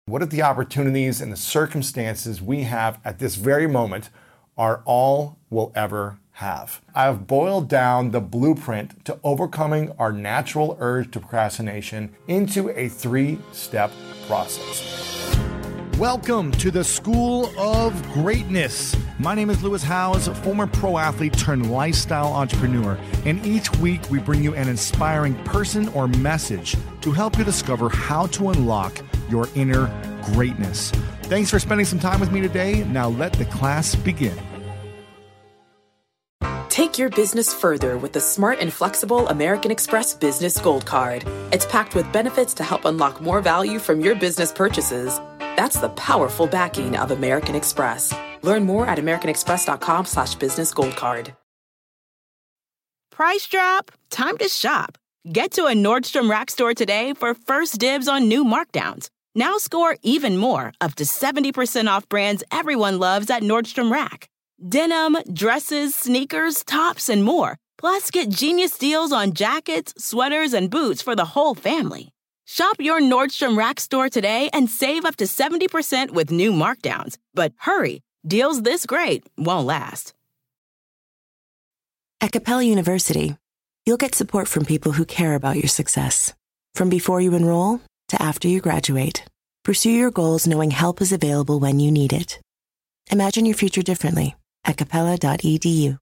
What if the opportunities and the circumstances we have at this very moment are all we'll ever have? I've boiled down the blueprint to overcoming our natural urge to procrastination into a 3-step process. Welcome to the School of Greatness. My name is Lewis Howes, former pro athlete turned lifestyle entrepreneur, and each week we bring you an inspiring person or message to help you discover how to unlock your inner greatness. Thanks for spending some time with me today. Now let the class begin. Take your business further with the smart and flexible American Express Business Gold Card. It's packed with benefits to help unlock more value from your business purchases. That's the powerful backing of American Express. Learn more at americanexpress.com/businessgoldcard. Price drop? Time to shop. Get to a Nordstrom Rack store today for first dibs on new markdowns. Now score even more, up to 70% off brands everyone loves at Nordstrom Rack. Denim, dresses, sneakers, tops, and more. Plus, get genius deals on jackets, sweaters, and boots for the whole family. Shop your Nordstrom Rack store today and save up to 70% with new markdowns. But hurry, deals this great won't last. At Capella University, you'll get support from people who care about your success. From before you enroll to after you graduate, pursue your goals knowing help is available when you need it. Imagine your future differently at capella.edu.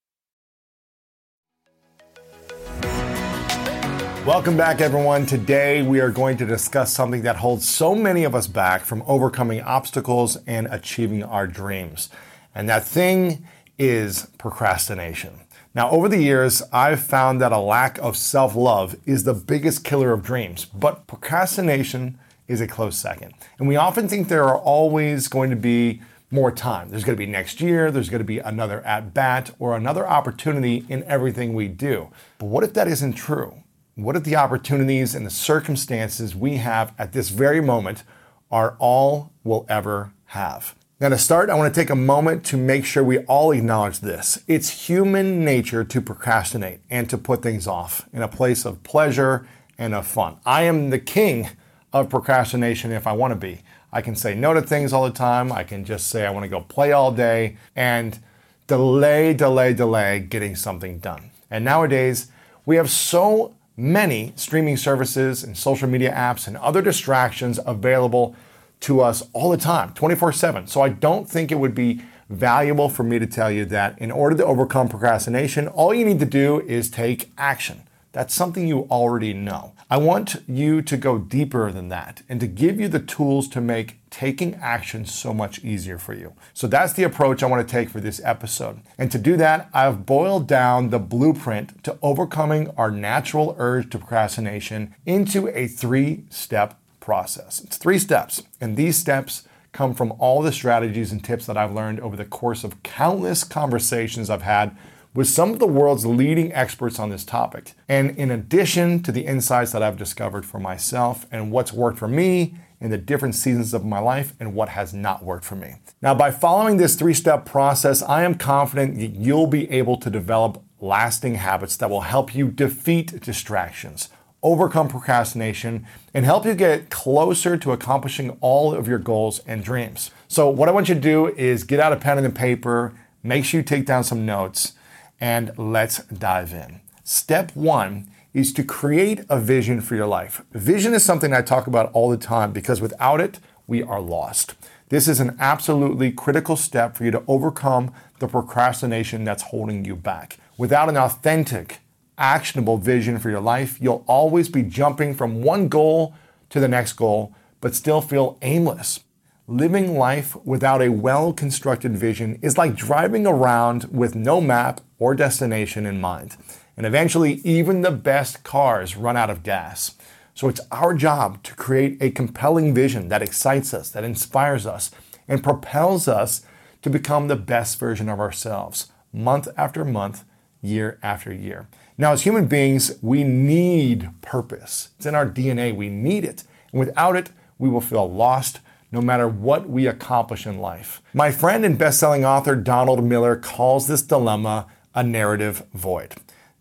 Welcome back, everyone. Today we are going to discuss something that holds so many of us back from overcoming obstacles and achieving our dreams. And that thing is procrastination. Now, over the years, I've found that a lack of self-love is the biggest killer of dreams, but procrastination is a close second. And we often think there are always going to be more time. There's going to be next year, there's going to be another at-bat or another opportunity in everything we do. But what if that isn't true? What if the opportunities and the circumstances we have at this very moment are all we'll ever have? Now, to start, I want to take a moment to make sure we all acknowledge this. It's human nature to procrastinate and to put things off in a place of pleasure and of fun. I am the king of procrastination if I want to be. I can say no to things all the time. I can just say I want to go play all day and delay getting something done. And nowadays, we have so many streaming services and social media apps and other distractions available to us all the time, 24/7. So I don't think it would be valuable for me to tell you that in order to overcome procrastination, all you need to do is take action. That's something you already know. I want you to go deeper than that and to give you the tools to make taking action so much easier for you. So that's the approach I want to take for this episode. And to do that, I've boiled down the blueprint to overcoming our natural urge to procrastination into a 3-step process. It's 3 steps, and these steps come from all the strategies and tips that I've learned over the course of countless conversations I've had with some of the world's leading experts on this topic. And in addition to the insights that I've discovered for myself and what's worked for me in the different seasons of my life and what has not worked for me. Now, by following this 3-step process, I am confident that you'll be able to develop lasting habits that will help you defeat distractions, overcome procrastination, and help you get closer to accomplishing all of your goals and dreams. So what I want you to do is get out a pen and a paper, make sure you take down some notes, and let's dive in. Step 1 is to create a vision for your life. Vision is something I talk about all the time because without it, we are lost. This is an absolutely critical step for you to overcome the procrastination that's holding you back. Without an authentic, actionable vision for your life, you'll always be jumping from one goal to the next goal, but still feel aimless. Living life without a well-constructed vision is like driving around with no map or destination in mind. And eventually, even the best cars run out of gas. So it's our job to create a compelling vision that excites us, that inspires us, and propels us to become the best version of ourselves, month after month, year after year. Now, as human beings, we need purpose. It's in our DNA. We need it. And without it, we will feel lost no matter what we accomplish in life. My friend and best-selling author Donald Miller calls this dilemma a narrative void.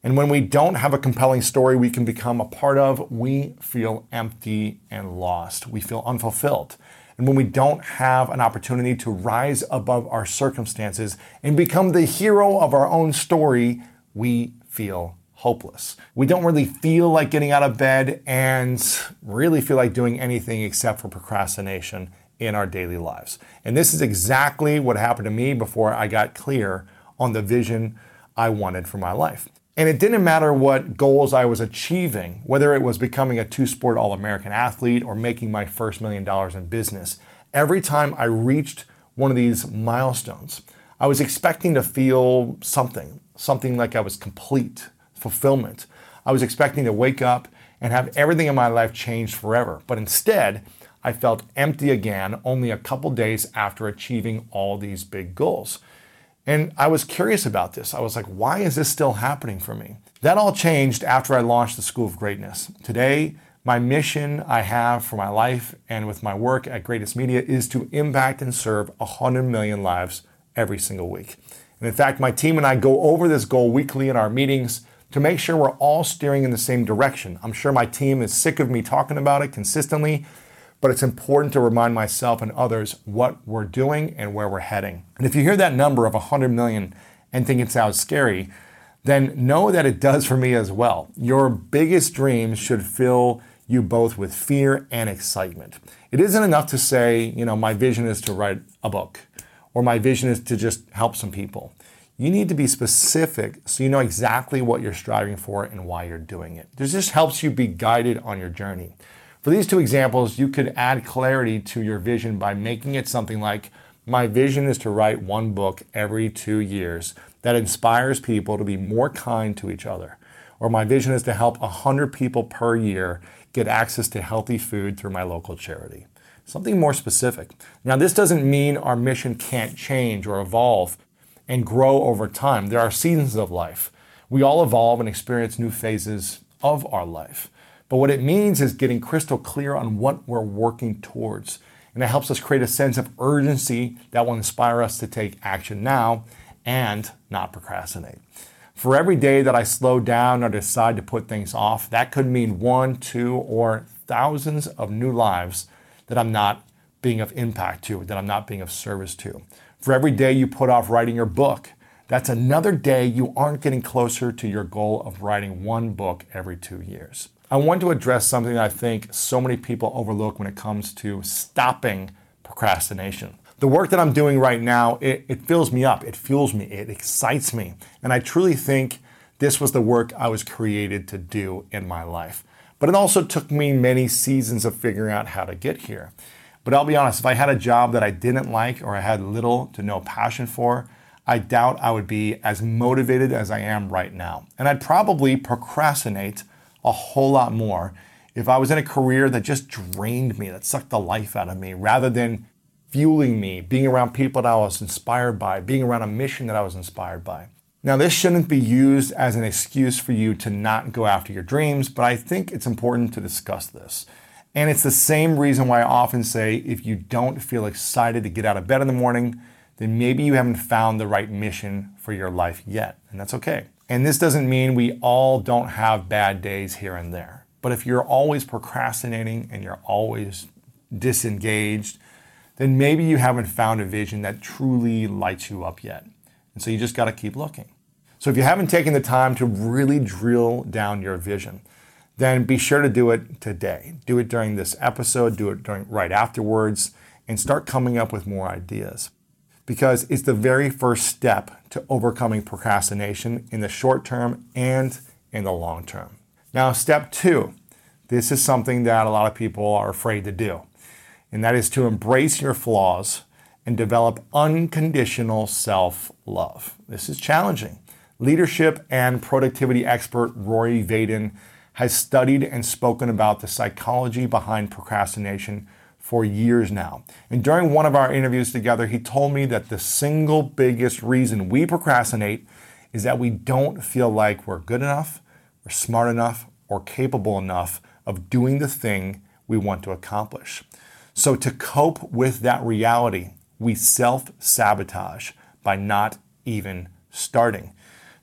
And when we don't have a compelling story we can become a part of, we feel empty and lost. We feel unfulfilled. And when we don't have an opportunity to rise above our circumstances and become the hero of our own story, we feel hopeless. We don't really feel like getting out of bed and really feel like doing anything except for procrastination in our daily lives. And this is exactly what happened to me before I got clear on the vision I wanted for my life. And it didn't matter what goals I was achieving, whether it was becoming a two-sport All-American athlete or making my first $1 million in business. Every time I reached one of these milestones, I was expecting to feel something like I was complete, fulfillment. I was expecting to wake up and have everything in my life changed forever. But instead, I felt empty again only a couple days after achieving all these big goals. And I was curious about this. I was like, why is this still happening for me? That all changed after I launched the School of Greatness. Today, my mission I have for my life and with my work at Greatness Media is to impact and serve 100 million lives every single week. And in fact, my team and I go over this goal weekly in our meetings to make sure we're all steering in the same direction. I'm sure my team is sick of me talking about it consistently, but it's important to remind myself and others what we're doing and where we're heading. And if you hear that number of 100 million and think it sounds scary, then know that it does for me as well. Your biggest dreams should fill you both with fear and excitement. It isn't enough to say, my vision is to write a book, or my vision is to just help some people. You need to be specific so you know exactly what you're striving for and why you're doing it. This just helps you be guided on your journey. For these two examples, you could add clarity to your vision by making it something like, my vision is to write one book every 2 years that inspires people to be more kind to each other. Or my vision is to help 100 people per year get access to healthy food through my local charity. Something more specific. Now, this doesn't mean our mission can't change or evolve and grow over time. There are seasons of life. We all evolve and experience new phases of our life. But what it means is getting crystal clear on what we're working towards. And it helps us create a sense of urgency that will inspire us to take action now and not procrastinate. For every day that I slow down or decide to put things off, that could mean 1, 2, or thousands of new lives that I'm not being of impact to, that I'm not being of service to. For every day you put off writing your book, that's another day you aren't getting closer to your goal of writing one book every 2 years. I want to address something that I think so many people overlook when it comes to stopping procrastination. The work that I'm doing right now, it fills me up, it fuels me, it excites me. And I truly think this was the work I was created to do in my life. But it also took me many seasons of figuring out how to get here. But I'll be honest, if I had a job that I didn't like or I had little to no passion for, I doubt I would be as motivated as I am right now. And I'd probably procrastinate a whole lot more if I was in a career that just drained me, that sucked the life out of me, rather than fueling me, being around people that I was inspired by, being around a mission that I was inspired by. Now, this shouldn't be used as an excuse for you to not go after your dreams, but I think it's important to discuss this. And it's the same reason why I often say if you don't feel excited to get out of bed in the morning, then maybe you haven't found the right mission for your life yet, and that's okay. And this doesn't mean we all don't have bad days here and there. But if you're always procrastinating and you're always disengaged, then maybe you haven't found a vision that truly lights you up yet. And so you just got to keep looking. So if you haven't taken the time to really drill down your vision, then be sure to do it today. Do it during this episode, do it right afterwards, and start coming up with more ideas. Because it's the very first step to overcoming procrastination in the short term and in the long term. Now, step 2, this is something that a lot of people are afraid to do, and that is to embrace your flaws and develop unconditional self-love. This is challenging. Leadership and productivity expert Rory Vaden has studied and spoken about the psychology behind procrastination for years now. And during one of our interviews together, he told me that the single biggest reason we procrastinate is that we don't feel like we're good enough, or smart enough, or capable enough of doing the thing we want to accomplish. So to cope with that reality, we self-sabotage by not even starting.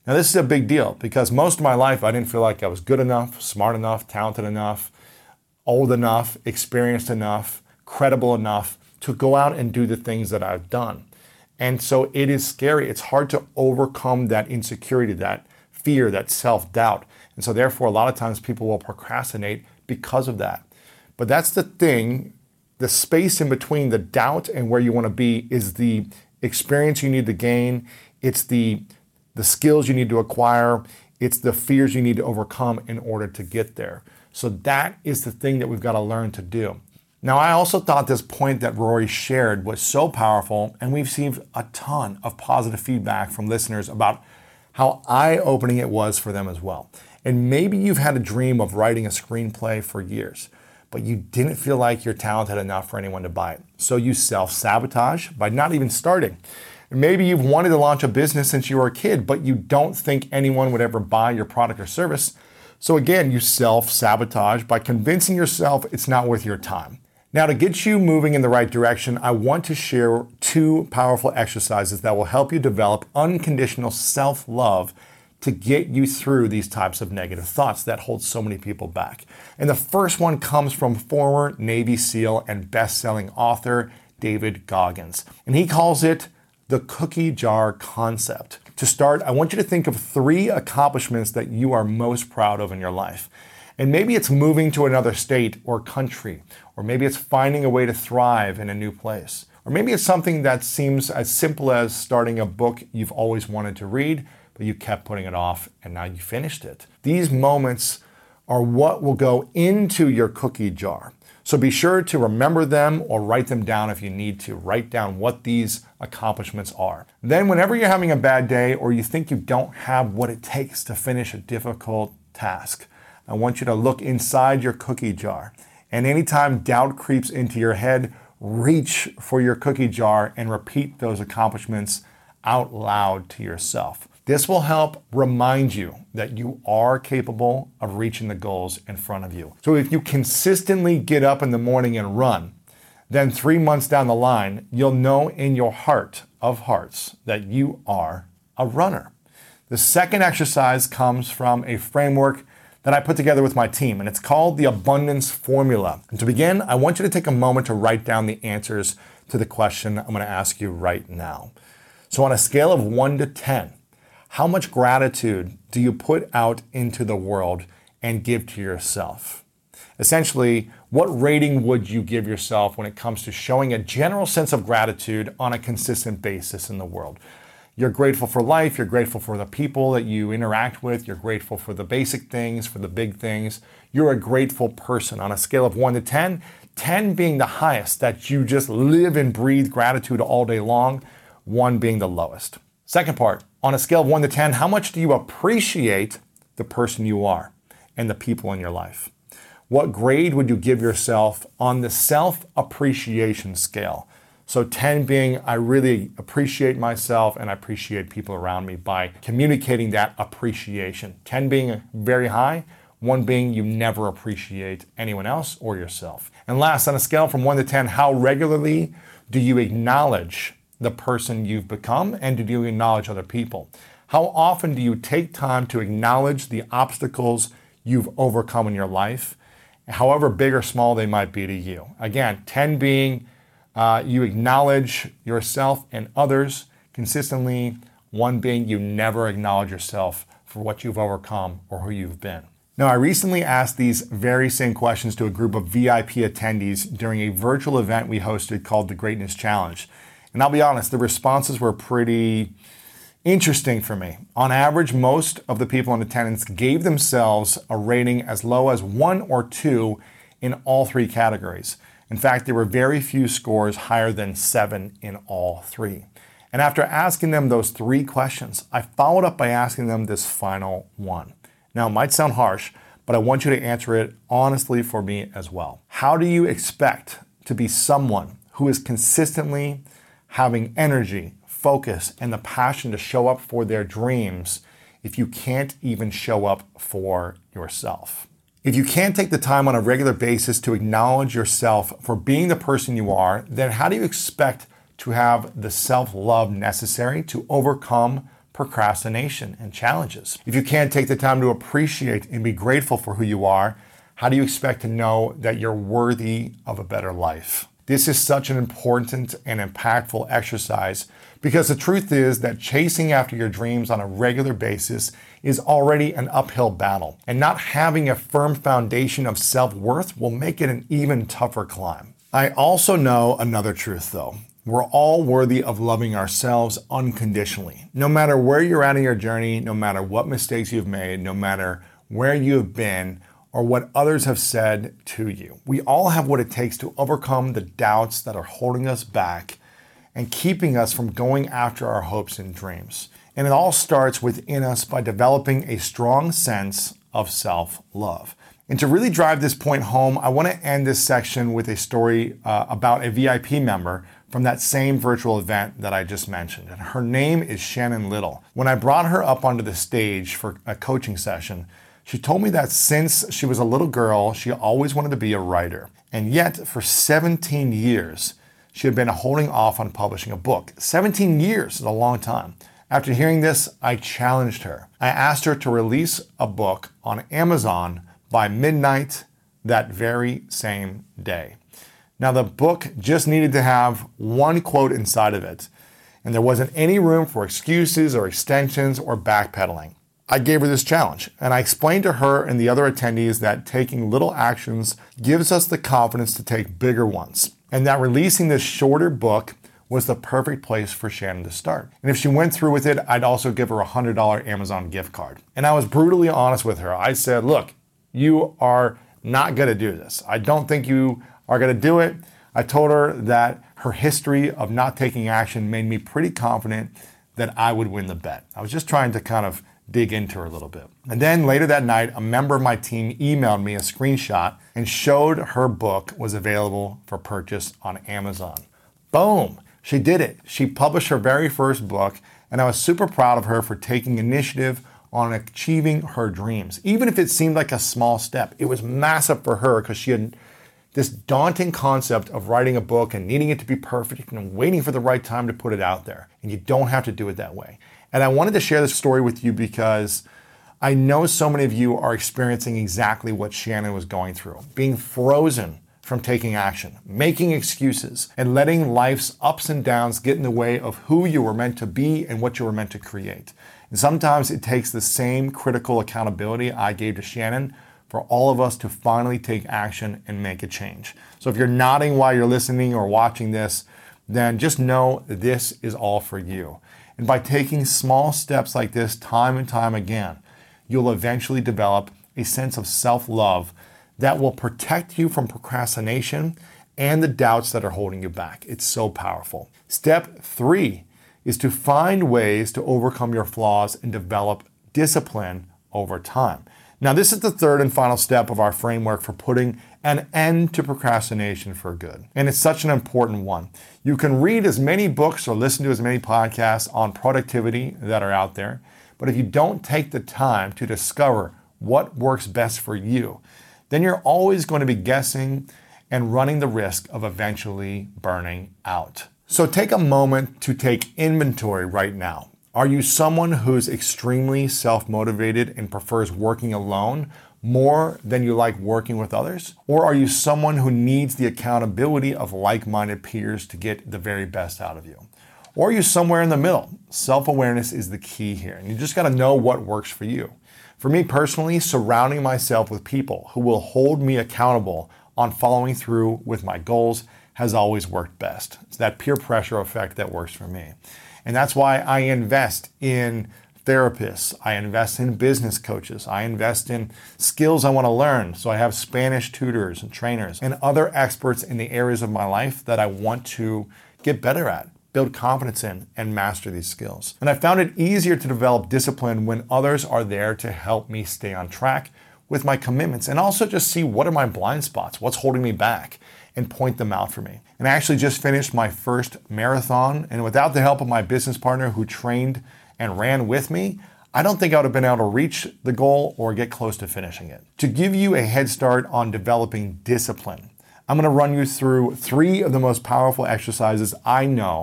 Now, this is a big deal because most of my life I didn't feel like I was good enough, smart enough, talented enough, old enough, experienced enough, credible enough to go out and do the things that I've done. And so it is scary. It's hard to overcome that insecurity, that fear, that self-doubt. And so therefore, a lot of times people will procrastinate because of that. But that's the thing, the space in between the doubt and where you want to be is the experience you need to gain. It's the skills you need to acquire. It's the fears you need to overcome in order to get there. So that is the thing that we've got to learn to do. Now, I also thought this point that Rory shared was so powerful, and we've received a ton of positive feedback from listeners about how eye-opening it was for them as well. And maybe you've had a dream of writing a screenplay for years, but you didn't feel like you're talented enough for anyone to buy it. So you self-sabotage by not even starting. Maybe you've wanted to launch a business since you were a kid, but you don't think anyone would ever buy your product or service. So again, you self-sabotage by convincing yourself it's not worth your time. Now, to get you moving in the right direction, I want to share 2 powerful exercises that will help you develop unconditional self-love to get you through these types of negative thoughts that hold so many people back. And the first one comes from former Navy SEAL and best-selling author David Goggins. And he calls it the cookie jar concept. To start, I want you to think of 3 accomplishments that you are most proud of in your life. And maybe it's moving to another state or country, or maybe it's finding a way to thrive in a new place. Or maybe it's something that seems as simple as starting a book you've always wanted to read, but you kept putting it off and now you finished it. These moments are what will go into your cookie jar. So be sure to remember them or write them down if you need to. Write down what these accomplishments are. Then whenever you're having a bad day or you think you don't have what it takes to finish a difficult task, I want you to look inside your cookie jar. And anytime doubt creeps into your head, reach for your cookie jar and repeat those accomplishments out loud to yourself. This will help remind you that you are capable of reaching the goals in front of you. So if you consistently get up in the morning and run, then 3 months down the line, you'll know in your heart of hearts that you are a runner. The second exercise comes from a framework that I put together with my team, and it's called the Abundance Formula. And to begin, I want you to take a moment to write down the answers to the question I'm going to ask you right now. So on a scale of 1 to 10, how much gratitude do you put out into the world and give to yourself? Essentially, what rating would you give yourself when it comes to showing a general sense of gratitude on a consistent basis in the world? You're grateful for life, you're grateful for the people that you interact with, you're grateful for the basic things, for the big things. You're a grateful person on a scale of 1 to 10, 10 being the highest, that you just live and breathe gratitude all day long, 1 being the lowest. Second part, on a scale of 1 to 10, how much do you appreciate the person you are and the people in your life? What grade would you give yourself on the self-appreciation scale? So 10 being, I really appreciate myself and I appreciate people around me by communicating that appreciation. 10 being very high, 1 being you never appreciate anyone else or yourself. And last, on a scale from 1 to 10, how regularly do you acknowledge the person you've become and do you acknowledge other people? How often do you take time to acknowledge the obstacles you've overcome in your life, however big or small they might be to you? Again, 10 being you acknowledge yourself and others consistently, 1 being you never acknowledge yourself for what you've overcome or who you've been. Now, I recently asked these very same questions to a group of VIP attendees during a virtual event we hosted called the Greatness Challenge. And I'll be honest, the responses were pretty interesting for me. On average, most of the people in attendance gave themselves a rating as low as 1 or 2 in all 3 categories. In fact, there were very few scores higher than 7 in all 3. And after asking them those 3 questions, I followed up by asking them this final one. Now, it might sound harsh, but I want you to answer it honestly for me as well. How do you expect to be someone who is consistently having energy, focus, and the passion to show up for their dreams if you can't even show up for yourself? If you can't take the time on a regular basis to acknowledge yourself for being the person you are, then how do you expect to have the self-love necessary to overcome procrastination and challenges. If you can't take the time to appreciate and be grateful for who you are, how do you expect to know that you're worthy of a better life? This is such an important and impactful exercise because the truth is that chasing after your dreams on a regular basis is already an uphill battle, and not having a firm foundation of self-worth will make it an even tougher climb. I also know another truth though. We're all worthy of loving ourselves unconditionally. No matter where you're at in your journey, no matter what mistakes you've made, no matter where you have been, or what others have said to you. We all have what it takes to overcome the doubts that are holding us back and keeping us from going after our hopes and dreams. And it all starts within us by developing a strong sense of self-love. And to really drive this point home, I want to end this section with a story about a VIP member from that same virtual event that I just mentioned. And her name is Shannon Little. When I brought her up onto the stage for a coaching session, she told me that since she was a little girl, she always wanted to be a writer. And yet, for 17 years, she had been holding off on publishing a book. 17 years is a long time. After hearing this, I challenged her. I asked her to release a book on Amazon by midnight that very same day. Now, the book just needed to have one quote inside of it, and there wasn't any room for excuses or extensions or backpedaling. I gave her this challenge, and I explained to her and the other attendees that taking little actions gives us the confidence to take bigger ones, and that releasing this shorter book was the perfect place for Shannon to start. And if she went through with it, I'd also give her a $100 Amazon gift card. And I was brutally honest with her. I said, look, you are not going to do this. I don't think you are going to do it. I told her that her history of not taking action made me pretty confident that I would win the bet. I was just trying to kind of dig into her a little bit. And then later that night, a member of my team emailed me a screenshot and showed her book was available for purchase on Amazon. Boom, she did it. She published her very first book, and I was super proud of her for taking initiative on achieving her dreams. Even if it seemed like a small step, it was massive for her because she had this daunting concept of writing a book and needing it to be perfect and waiting for the right time to put it out there. And you don't have to do it that way. And I wanted to share this story with you because I know so many of you are experiencing exactly what Shannon was going through, being frozen from taking action, making excuses, and letting life's ups and downs get in the way of who you were meant to be and what you were meant to create. And sometimes it takes the same critical accountability I gave to Shannon for all of us to finally take action and make a change. So if you're nodding while you're listening or watching this, then just know this is all for you. And by taking small steps like this time and time again, you'll eventually develop a sense of self-love that will protect you from procrastination and the doubts that are holding you back. It's so powerful. Step 3 is to find ways to overcome your flaws and develop discipline over time. Now, this is the third and final step of our framework for putting an end to procrastination for good. And it's such an important one. You can read as many books or listen to as many podcasts on productivity that are out there, but if you don't take the time to discover what works best for you, then you're always going to be guessing and running the risk of eventually burning out. So take a moment to take inventory right now. Are you someone who's extremely self-motivated and prefers working alone more than you like working with others? Or are you someone who needs the accountability of like-minded peers to get the very best out of you? Or are you somewhere in the middle? Self-awareness is the key here, and you just got to know what works for you. For me personally, surrounding myself with people who will hold me accountable on following through with my goals has always worked best. It's that peer pressure effect that works for me. And that's why I invest in therapists, I invest in business coaches, I invest in skills I want to learn. So I have Spanish tutors and trainers and other experts in the areas of my life that I want to get better at, build confidence in, and master these skills. And I found it easier to develop discipline when others are there to help me stay on track with my commitments and also just see what are my blind spots, what's holding me back, and point them out for me. And I actually just finished my first marathon, and without the help of my business partner who trained and ran with me, I don't think I would have been able to reach the goal or get close to finishing it. To give you a head start on developing discipline, I'm going to run you through 3 of the most powerful exercises I know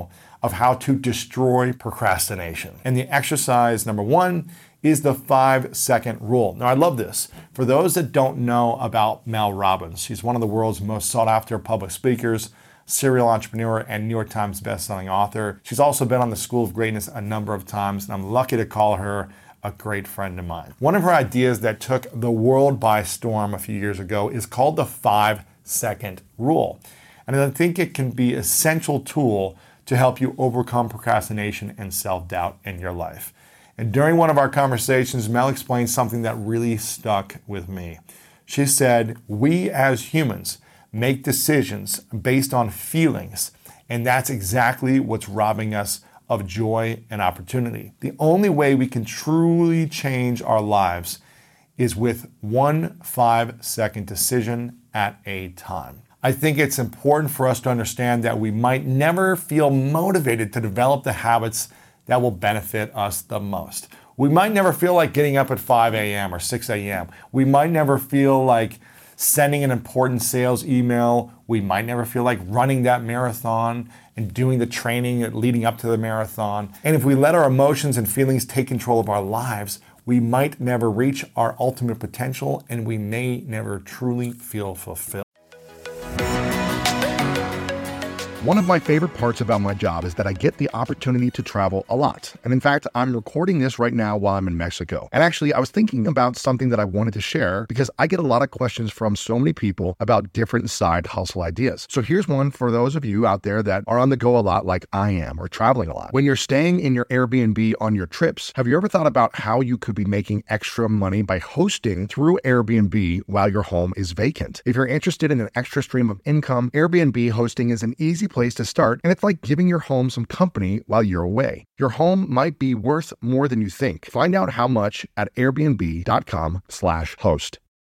of how to destroy procrastination. And the exercise number 1 is the 5-second rule. Now, I love this. For those that don't know about Mel Robbins, she's one of the world's most sought after public speakers, serial entrepreneur, and New York Times bestselling author. She's also been on the School of Greatness a number of times, and I'm lucky to call her a great friend of mine. One of her ideas that took the world by storm a few years ago is called the 5-second rule. And I think it can be an essential tool to help you overcome procrastination and self-doubt in your life. And during one of our conversations, Mel explained something that really stuck with me. She said, we as humans make decisions based on feelings, and that's exactly what's robbing us of joy and opportunity. The only way we can truly change our lives is with one 5-second decision at a time. I think it's important for us to understand that we might never feel motivated to develop the habits that will benefit us the most. We might never feel like getting up at 5 a.m. or 6 a.m. We might never feel like sending an important sales email. We might never feel like running that marathon and doing the training leading up to the marathon. And if we let our emotions and feelings take control of our lives, we might never reach our ultimate potential, and we may never truly feel fulfilled. One of my favorite parts about my job is that I get the opportunity to travel a lot. And in fact, I'm recording this right now while I'm in Mexico. And actually, I was thinking about something that I wanted to share because I get a lot of questions from so many people about different side hustle ideas. So here's one for those of you out there that are on the go a lot like I am, or traveling a lot. When you're staying in your Airbnb on your trips, have you ever thought about how you could be making extra money by hosting through Airbnb while your home is vacant? If you're interested in an extra stream of income, Airbnb hosting is an easy place to start, and it's like giving your home some company while you're away. Your home might be worth more than you think. Find out how much at airbnb.com/host.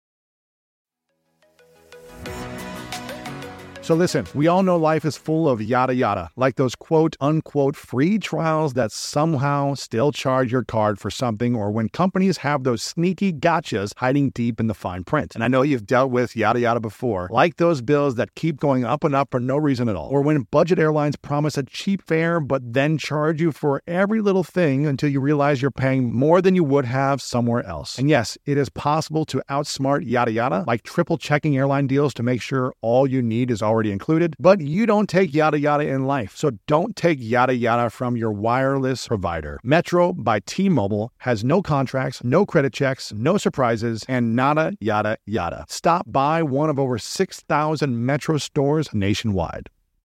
So listen, we all know life is full of yada yada, like those quote unquote free trials that somehow still charge your card for something, or when companies have those sneaky gotchas hiding deep in the fine print. And I know you've dealt with yada yada before, like those bills that keep going up and up for no reason at all, or when budget airlines promise a cheap fare but then charge you for every little thing until you realize you're paying more than you would have somewhere else. And yes, it is possible to outsmart yada yada, like triple checking airline deals to make sure all you need is already included, but you don't take yada yada in life. So don't take yada yada from your wireless provider. Metro by T-Mobile has no contracts, no credit checks, no surprises, and nada yada yada. Stop by one of over 6,000 Metro stores nationwide.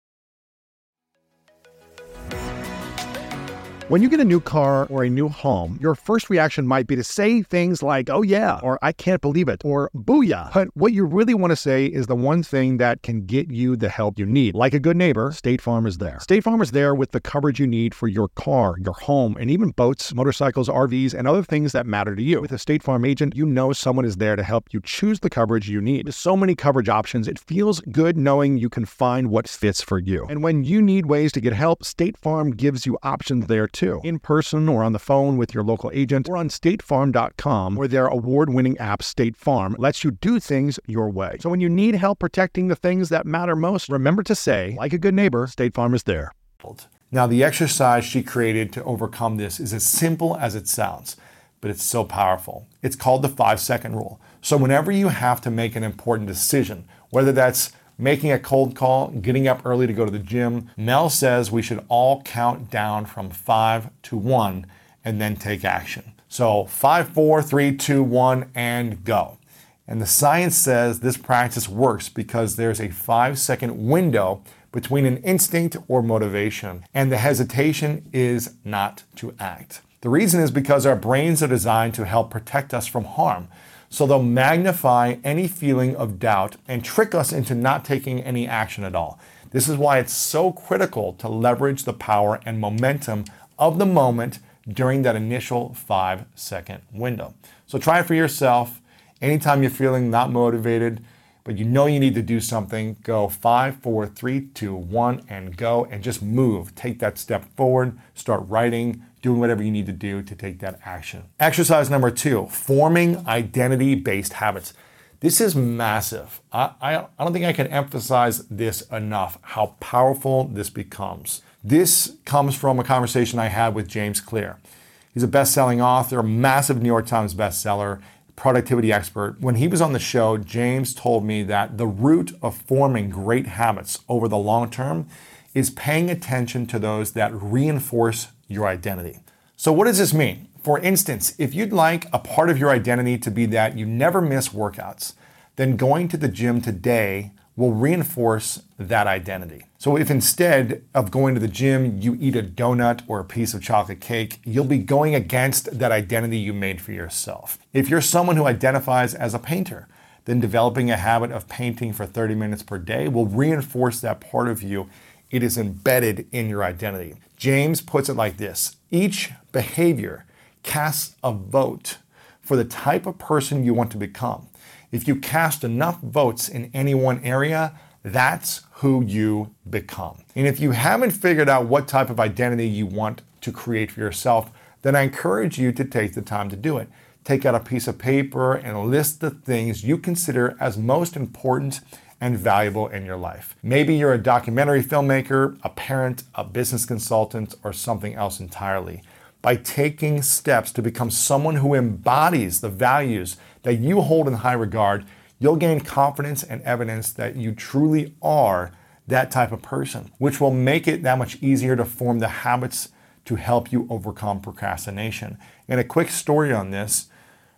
When you get a new car or a new home, your first reaction might be to say things like, oh yeah, or I can't believe it, or booyah. But what you really want to say is the one thing that can get you the help you need. Like a good neighbor, State Farm is there. State Farm is there with the coverage you need for your car, your home, and even boats, motorcycles, RVs, and other things that matter to you. With a State Farm agent, you know someone is there to help you choose the coverage you need. With so many coverage options, it feels good knowing you can find what fits for you. And when you need ways to get help, State Farm gives you options there too. In person or on the phone with your local agent, or on statefarm.com, where their award-winning app State Farm lets you do things your way. So when you need help protecting the things that matter most, remember to say, like a good neighbor, State Farm is there. Now, the exercise she created to overcome this is as simple as it sounds, but it's so powerful. It's called the 5-second rule. So whenever you have to make an important decision, whether that's making a cold call, getting up early to go to the gym, Mel says we should all count down from 5 to 1 and then take action. So 5, 4, 3, 2, 1, and go. And the science says this practice works because there's a 5-second window between an instinct or motivation, and the hesitation is not to act. The reason is because our brains are designed to help protect us from harm. So they'll magnify any feeling of doubt and trick us into not taking any action at all. This is why it's so critical to leverage the power and momentum of the moment during that initial 5-second window. So try it for yourself. Anytime you're feeling not motivated, but you know you need to do something, go 5, 4, 3, 2, 1, and go, and just move. Take that step forward, start writing, doing whatever you need to do to take that action. Exercise number 2, forming identity-based habits. This is massive. I don't think I can emphasize this enough, how powerful this becomes. This comes from a conversation I had with James Clear. He's a best-selling author, a massive New York Times bestseller, productivity expert. When he was on the show, James told me that the root of forming great habits over the long term is paying attention to those that reinforce your identity. So what does this mean? For instance, if you'd like a part of your identity to be that you never miss workouts, then going to the gym today will reinforce that identity. So if instead of going to the gym, you eat a donut or a piece of chocolate cake, you'll be going against that identity you made for yourself. If you're someone who identifies as a painter, then developing a habit of painting for 30 minutes per day will reinforce that part of you. It is embedded in your identity. James puts it like this: each behavior casts a vote for the type of person you want to become. If you cast enough votes in any one area, that's who you become. And if you haven't figured out what type of identity you want to create for yourself, then I encourage you to take the time to do it. Take out a piece of paper and list the things you consider as most important and valuable in your life. Maybe you're a documentary filmmaker, a parent, a business consultant, or something else entirely. By taking steps to become someone who embodies the values that you hold in high regard, you'll gain confidence and evidence that you truly are that type of person, which will make it that much easier to form the habits to help you overcome procrastination. And a quick story on this: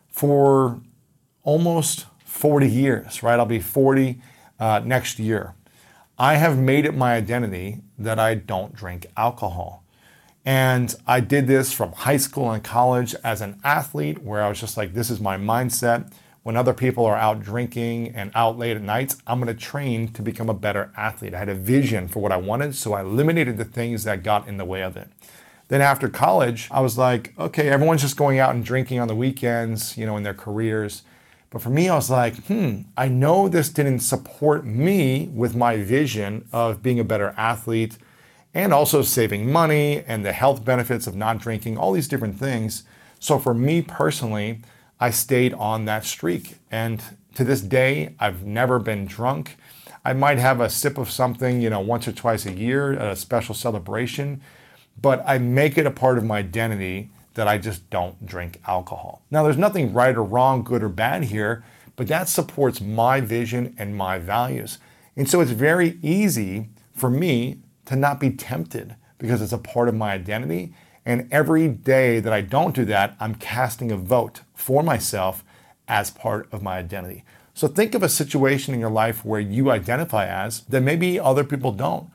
for almost 40 years, right? I'll be 40 next year. I have made it my identity that I don't drink alcohol. And I did this from high school and college as an athlete, where I was just like, this is my mindset. When other people are out drinking and out late at nights, I'm going to train to become a better athlete. I had a vision for what I wanted, so I eliminated the things that got in the way of it. Then after college, I was like, okay, everyone's just going out and drinking on the weekends, in their careers. But for me, I was like, I know this didn't support me with my vision of being a better athlete and also saving money and the health benefits of not drinking, all these different things. So for me personally, I stayed on that streak. And to this day, I've never been drunk. I might have a sip of something, once or twice a year at a special celebration, but I make it a part of my identity that I just don't drink alcohol. Now, there's nothing right or wrong, good or bad here, but that supports my vision and my values. And so it's very easy for me to not be tempted because it's a part of my identity. And every day that I don't do that, I'm casting a vote for myself as part of my identity. So think of a situation in your life where you identify as that maybe other people don't.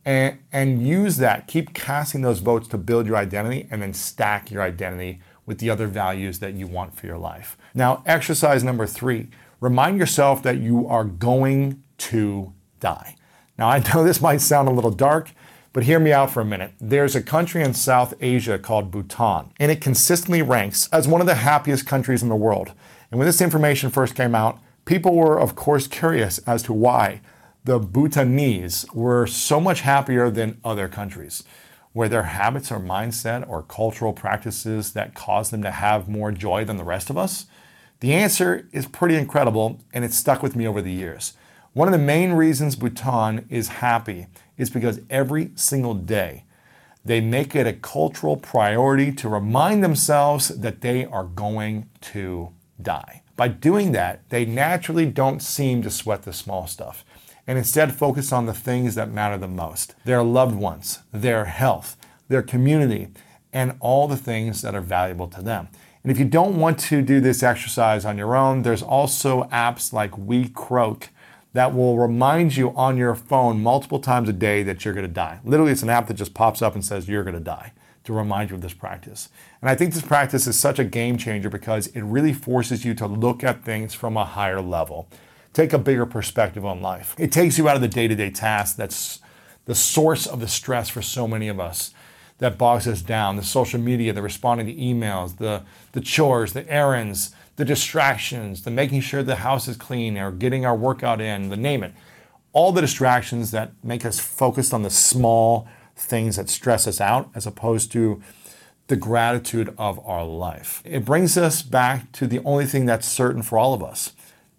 And use that, keep casting those votes to build your identity, and then stack your identity with the other values that you want for your life. Now, exercise number 3, remind yourself that you are going to die. Now, I know this might sound a little dark, but hear me out for a minute. There's a country in South Asia called Bhutan, and it consistently ranks as one of the happiest countries in the world. And when this information first came out, people were, of course, curious as to why the Bhutanese were so much happier than other countries. Were there habits or mindset or cultural practices that caused them to have more joy than the rest of us? The answer is pretty incredible, and it's stuck with me over the years. One of the main reasons Bhutan is happy is because every single day they make it a cultural priority to remind themselves that they are going to die. By doing that, they naturally don't seem to sweat the small stuff, and instead focus on the things that matter the most: their loved ones, their health, their community, and all the things that are valuable to them. And if you don't want to do this exercise on your own, there's also apps like WeCroak that will remind you on your phone multiple times a day that you're going to die. Literally, it's an app that just pops up and says you're going to die to remind you of this practice. And I think this practice is such a game changer because it really forces you to look at things from a higher level. Take a bigger perspective on life. It takes you out of the day-to-day task that's the source of the stress for so many of us that bogs us down. The social media, the responding to emails, the chores, the errands, the distractions, the making sure the house is clean or getting our workout in, the name it. All the distractions that make us focused on the small things that stress us out as opposed to the gratitude of our life. It brings us back to the only thing that's certain for all of us: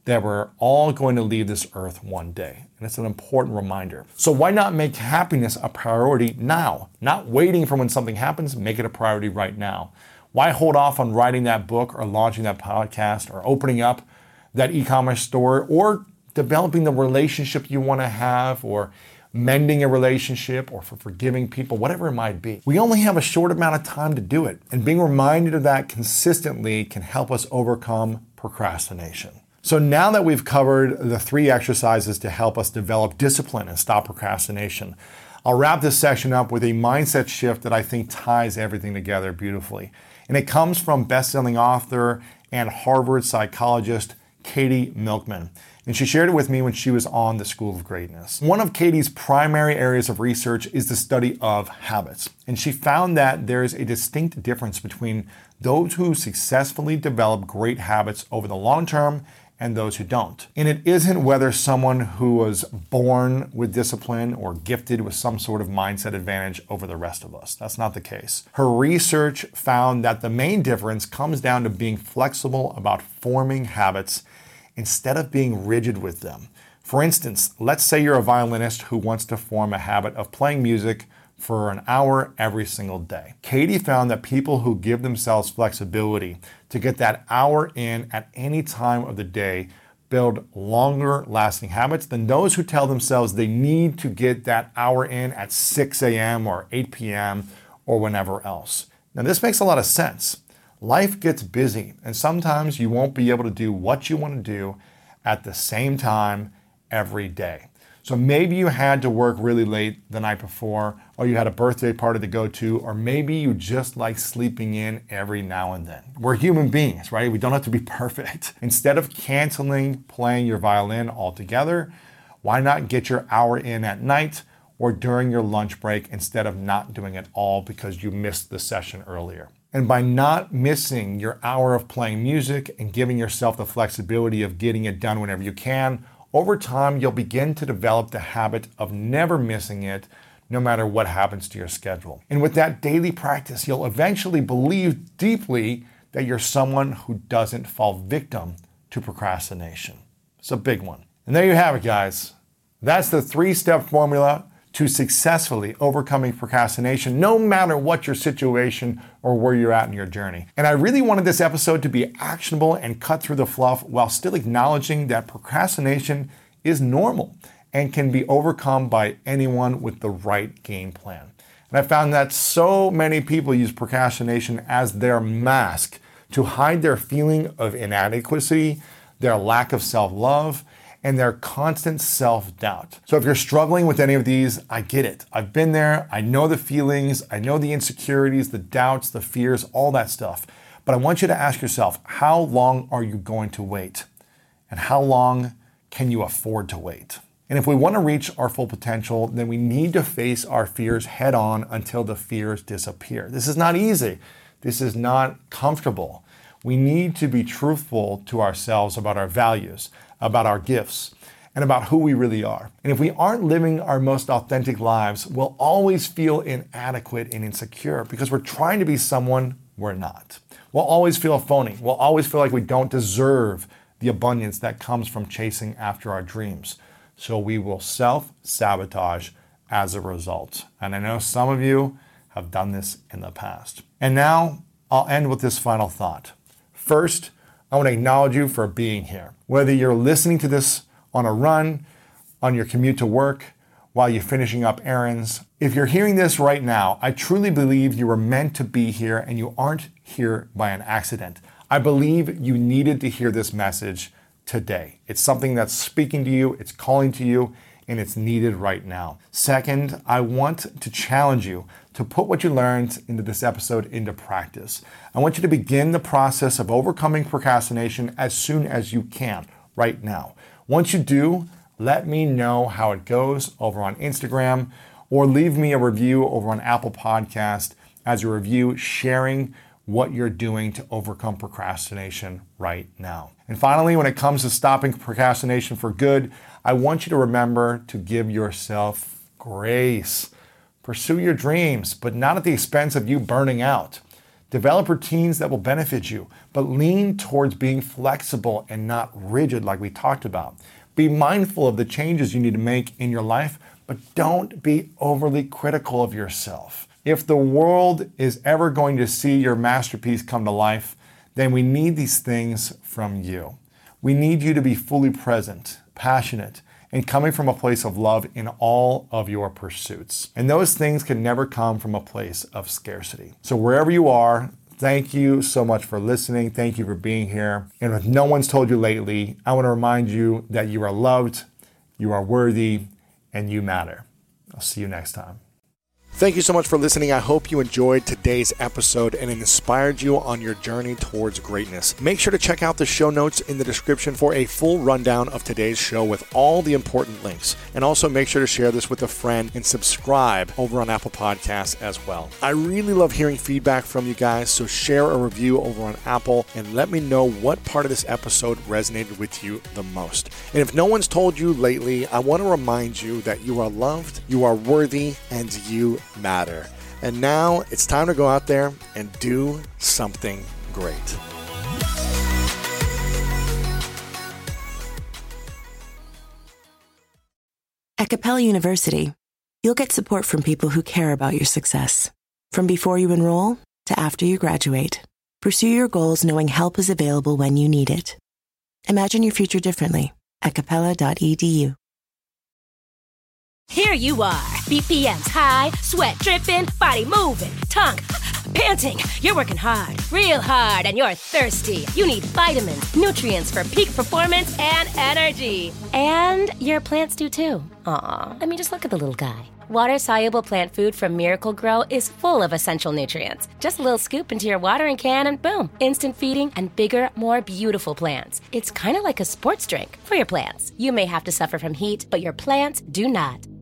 that we're all going to leave this earth one day. And it's an important reminder. So why not make happiness a priority now? Not waiting for when something happens, make it a priority right now. Why hold off on writing that book or launching that podcast or opening up that e-commerce store or developing the relationship you want to have or mending a relationship or for forgiving people, whatever it might be. We only have a short amount of time to do it. And being reminded of that consistently can help us overcome procrastination. So now that we've covered the 3 exercises to help us develop discipline and stop procrastination, I'll wrap this section up with a mindset shift that I think ties everything together beautifully. And it comes from best-selling author and Harvard psychologist Katie Milkman. And she shared it with me when she was on the School of Greatness. One of Katie's primary areas of research is the study of habits. And she found that there is a distinct difference between those who successfully develop great habits over the long term and those who don't. And it isn't whether someone who was born with discipline or gifted with some sort of mindset advantage over the rest of us. That's not the case. Her research found that the main difference comes down to being flexible about forming habits instead of being rigid with them. For instance, let's say you're a violinist who wants to form a habit of playing music for an hour every single day. Katie found that people who give themselves flexibility to get that hour in at any time of the day build longer lasting habits than those who tell themselves they need to get that hour in at 6 a.m. or 8 p.m. or whenever else. Now this makes a lot of sense. Life gets busy and sometimes you won't be able to do what you want to do at the same time every day. So maybe you had to work really late the night before, or you had a birthday party to go to, or maybe you just like sleeping in every now and then. We're human beings, right? We don't have to be perfect. Instead of canceling playing your violin altogether, why not get your hour in at night or during your lunch break instead of not doing it all because you missed the session earlier? And by not missing your hour of playing music and giving yourself the flexibility of getting it done whenever you can, over time, you'll begin to develop the habit of never missing it, no matter what happens to your schedule. And with that daily practice, you'll eventually believe deeply that you're someone who doesn't fall victim to procrastination. It's a big one. And there you have it, guys. That's the 3-step formula to successfully overcoming procrastination, no matter what your situation or where you're at in your journey. And I really wanted this episode to be actionable and cut through the fluff while still acknowledging that procrastination is normal and can be overcome by anyone with the right game plan. And I found that so many people use procrastination as their mask to hide their feeling of inadequacy, their lack of self-love, and their constant self-doubt. So if you're struggling with any of these, I get it. I've been there. I know the feelings. I know the insecurities, the doubts, the fears, all that stuff. But I want you to ask yourself, how long are you going to wait? And how long can you afford to wait? And if we want to reach our full potential, then we need to face our fears head on until the fears disappear. This is not easy. This is not comfortable. We need to be truthful to ourselves about our values, about our gifts, and about who we really are. And if we aren't living our most authentic lives, we'll always feel inadequate and insecure because we're trying to be someone we're not. We'll always feel phony. We'll always feel like we don't deserve the abundance that comes from chasing after our dreams. So we will self-sabotage as a result. And I know some of you have done this in the past. And now I'll end with this final thought. First, I want to acknowledge you for being here. Whether you're listening to this on a run, on your commute to work, while you're finishing up errands, if you're hearing this right now, I truly believe you were meant to be here and you aren't here by an accident. I believe you needed to hear this message today. It's something that's speaking to you, it's calling to you, and it's needed right now. Second, I want to challenge you to put what you learned into this episode into practice. I want you to begin the process of overcoming procrastination as soon as you can, right now. Once you do, let me know how it goes over on Instagram or leave me a review over on Apple Podcast as a review sharing what you're doing to overcome procrastination right now. And finally, when it comes to stopping procrastination for good, I want you to remember to give yourself grace. Pursue your dreams, but not at the expense of you burning out. Develop routines that will benefit you, but lean towards being flexible and not rigid like we talked about. Be mindful of the changes you need to make in your life, but don't be overly critical of yourself. If the world is ever going to see your masterpiece come to life, then we need these things from you. We need you to be fully present, passionate, and coming from a place of love in all of your pursuits. And those things can never come from a place of scarcity. So wherever you are, thank you so much for listening. Thank you for being here. And if no one's told you lately, I want to remind you that you are loved, you are worthy, and you matter. I'll see you next time. Thank you so much for listening. I hope you enjoyed today's episode and it inspired you on your journey towards greatness. Make sure to check out the show notes in the description for a full rundown of today's show with all the important links. And also make sure to share this with a friend and subscribe over on Apple Podcasts as well. I really love hearing feedback from you guys, so share a review over on Apple and let me know what part of this episode resonated with you the most. And if no one's told you lately, I want to remind you that you are loved, you are worthy, and you matter. And now it's time to go out there and do something great. At Capella University, you'll get support from people who care about your success. From before you enroll to after you graduate, pursue your goals knowing help is available when you need it. Imagine your future differently at capella.edu. Here you are, BPMs high, sweat dripping, body moving, tongue panting. You're working hard, real hard, and you're thirsty. You need vitamins, nutrients for peak performance and energy. And your plants do too. Aw, I mean, just look at the little guy. Water-soluble plant food from Miracle-Gro is full of essential nutrients. Just a little scoop into your watering can and boom, instant feeding and bigger, more beautiful plants. It's kind of like a sports drink for your plants. You may have to suffer from heat, but your plants do not.